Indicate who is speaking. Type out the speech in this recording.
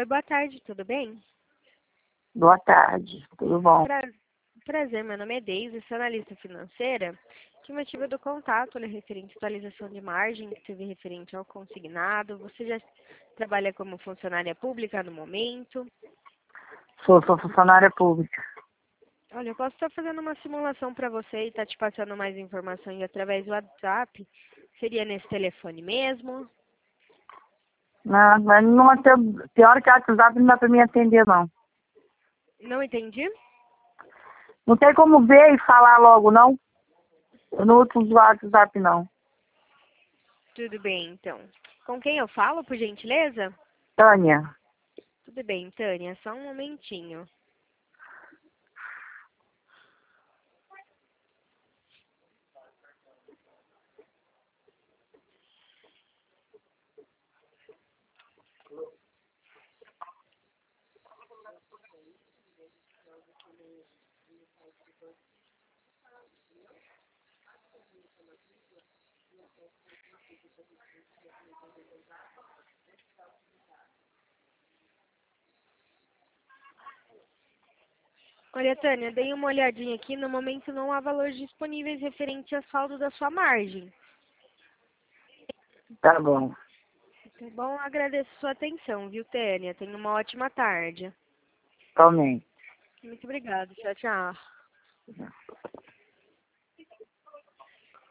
Speaker 1: boa tarde, tudo bem?
Speaker 2: Boa tarde, tudo bom?
Speaker 1: Prazer, meu nome é Deise, sou analista financeira. Que motivo do contato é referente à atualização de margem, que teve referente ao consignado. Você já trabalha como funcionária pública no momento?
Speaker 2: Sou funcionária pública.
Speaker 1: Olha, eu posso estar fazendo uma simulação para você e estar te passando mais informações através do WhatsApp. Seria nesse telefone mesmo?
Speaker 2: Não, mas não tem hora que o WhatsApp não dá pra me atender, não.
Speaker 1: Não entendi?
Speaker 2: Não tem como ver e falar logo, não. Eu não uso o WhatsApp, não.
Speaker 1: Tudo bem, então. Com quem eu falo, por gentileza?
Speaker 2: Tânia,
Speaker 1: Tudo bem, Tânia, só um momentinho. Olha, Tânia, dei uma olhadinha aqui. No momento não há valores disponíveis referente a saldo da sua margem.
Speaker 2: tá bom.
Speaker 1: Tá bom? Agradeço sua atenção, viu, Tânia? Tenha uma ótima tarde.
Speaker 2: Também.
Speaker 1: Muito obrigada. Tchau, tchau.